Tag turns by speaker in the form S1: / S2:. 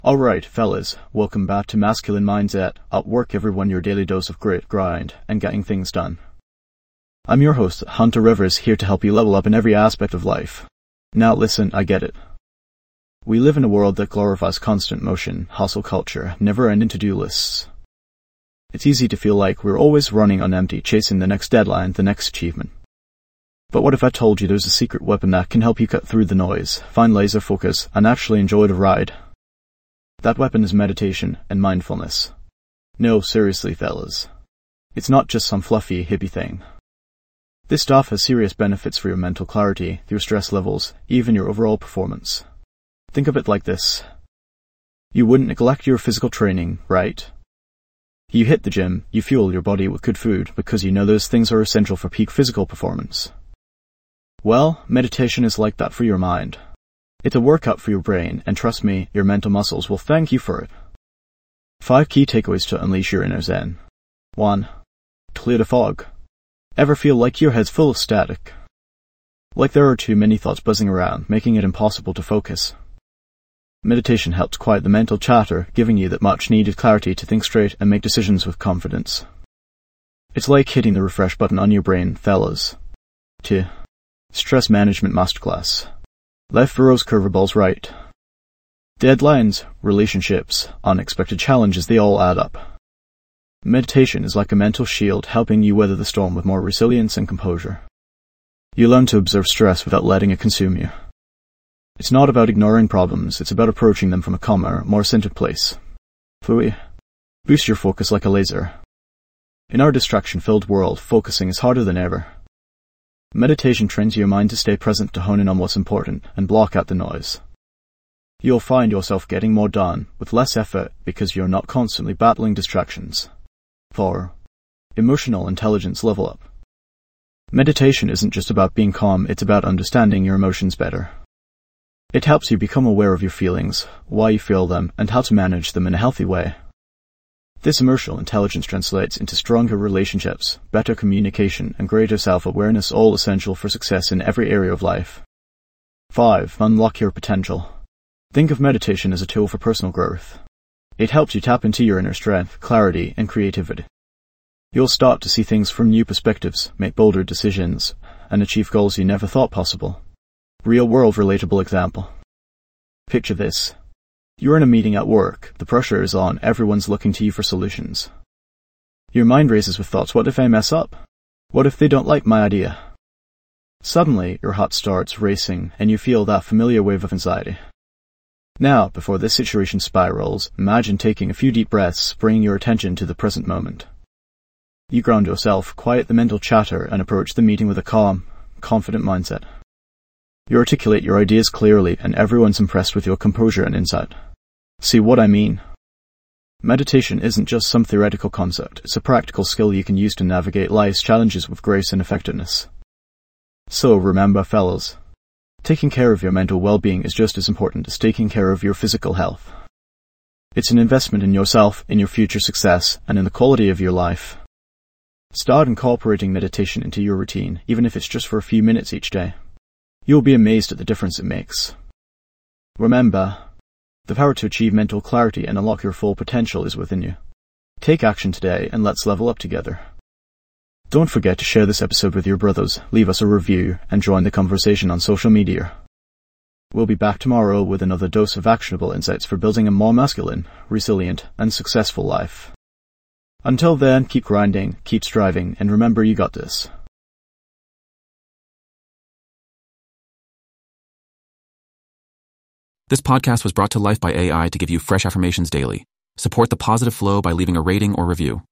S1: Alright, fellas, welcome back to Masculine Mindset. At work, everyone, your daily dose of grit, grind, and getting things done. I'm your host, Hunter Rivers, here to help you level up in every aspect of life. Now listen, I get it. We live in a world that glorifies constant motion, hustle culture, never-ending to-do lists. It's easy to feel like we're always running on empty, chasing the next deadline, the next achievement. But what if I told you there's a secret weapon that can help you cut through the noise, find laser focus, and actually enjoy the ride? That weapon is meditation and mindfulness. No, seriously, fellas. It's not just some fluffy, hippie thing. This stuff has serious benefits for your mental clarity, your stress levels, even your overall performance. Think of it like this. You wouldn't neglect your physical training, right? You hit the gym, you fuel your body with good food because you know those things are essential for peak physical performance. Well, meditation is like that for your mind. It's a workout for your brain, and trust me, your mental muscles will thank you for it. 5 key takeaways to unleash your inner zen. 1. Clear the fog. Ever feel like your head's full of static? Like there are too many thoughts buzzing around, making it impossible to focus. Meditation helps quiet the mental chatter, giving you that much-needed clarity to think straight and make decisions with confidence. It's like hitting the refresh button on your brain, fellas. 2. Stress management masterclass. Left throws curveballs right. Deadlines, relationships, unexpected challenges, they all add up. Meditation is like a mental shield helping you weather the storm with more resilience and composure. You learn to observe stress without letting it consume you. It's not about ignoring problems, it's about approaching them from a calmer, more centered place. 3. Boost your focus like a laser. In our distraction-filled world, focusing is harder than ever. Meditation trains your mind to stay present, to hone in on what's important and block out the noise. You'll find yourself getting more done with less effort because you're not constantly battling distractions. 4. Emotional intelligence level up. Meditation isn't just about being calm, it's about understanding your emotions better. It helps you become aware of your feelings, why you feel them, and how to manage them in a healthy way. This emotional intelligence translates into stronger relationships, better communication, and greater self-awareness, all essential for success in every area of life. 5. Unlock your potential. Think of meditation as a tool for personal growth. It helps you tap into your inner strength, clarity, and creativity. You'll start to see things from new perspectives, make bolder decisions, and achieve goals you never thought possible. Real-world relatable example. Picture this. You're in a meeting at work, the pressure is on, everyone's looking to you for solutions. Your mind races with thoughts, what if I mess up? What if they don't like my idea? Suddenly, your heart starts racing, and you feel that familiar wave of anxiety. Now, before this situation spirals, imagine taking a few deep breaths, bringing your attention to the present moment. You ground yourself, quiet the mental chatter, and approach the meeting with a calm, confident mindset. You articulate your ideas clearly, and everyone's impressed with your composure and insight. See what I mean? Meditation isn't just some theoretical concept, it's a practical skill you can use to navigate life's challenges with grace and effectiveness. So remember, fellas, taking care of your mental well-being is just as important as taking care of your physical health. It's an investment in yourself, in your future success, and in the quality of your life. Start incorporating meditation into your routine, even if it's just for a few minutes each day. You'll be amazed at the difference it makes. Remember, the power to achieve mental clarity and unlock your full potential is within you. Take action today and let's level up together. Don't forget to share this episode with your brothers, leave us a review, and join the conversation on social media. We'll be back tomorrow with another dose of actionable insights for building a more masculine, resilient, and successful life. Until then, keep grinding, keep striving, and remember you got this.
S2: This podcast was brought to life by AI to give you fresh affirmations daily. Support the positive flow by leaving a rating or review.